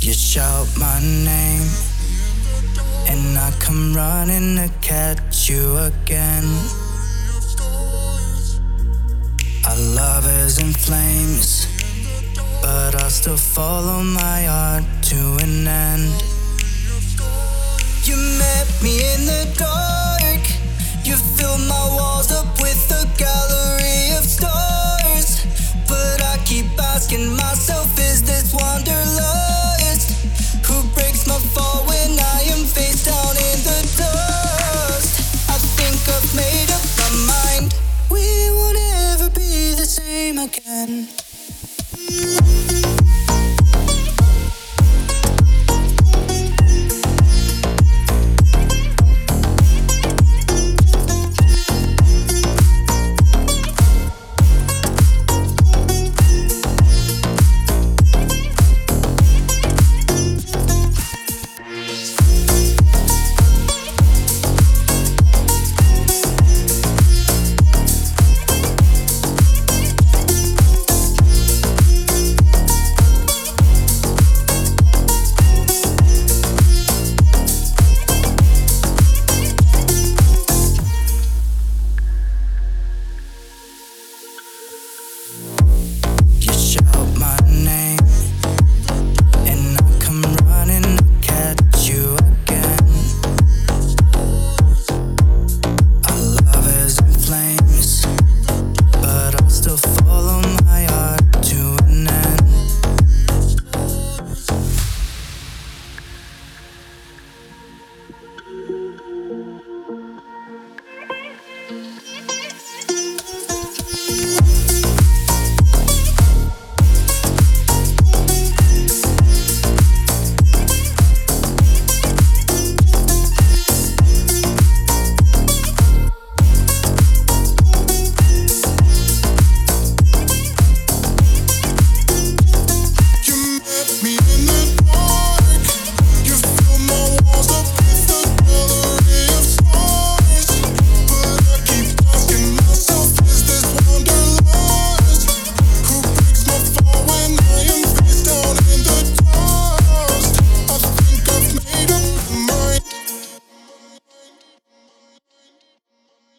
You shout my name, and I come running to catch you again. Our love is in flames, but I'll still follow my heart to an end. You met me in the dark, you filled my walls up with the